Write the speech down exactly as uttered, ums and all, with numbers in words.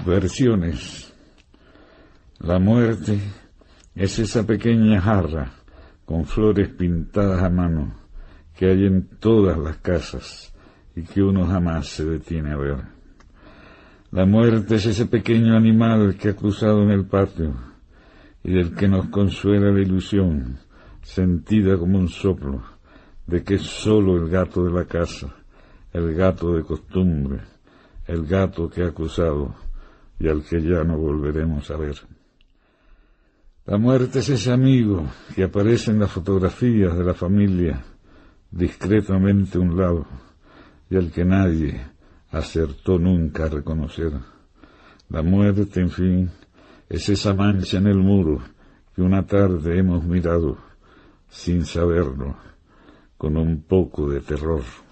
Versiones. La muerte es esa pequeña jarra con flores pintadas a mano que hay en todas las casas y que uno jamás se detiene a ver. La muerte es ese pequeño animal que ha cruzado en el patio y del que nos consuela la ilusión, sentida como un soplo, de que es solo el gato de la casa, el gato de costumbre, el gato que ha cruzado y al que ya no volveremos a ver. La muerte es ese amigo que aparece en las fotografías de la familia, discretamente a un lado, y al que nadie acertó nunca a reconocer. La muerte, en fin, es esa mancha en el muro que una tarde hemos mirado, sin saberlo, con un poco de terror.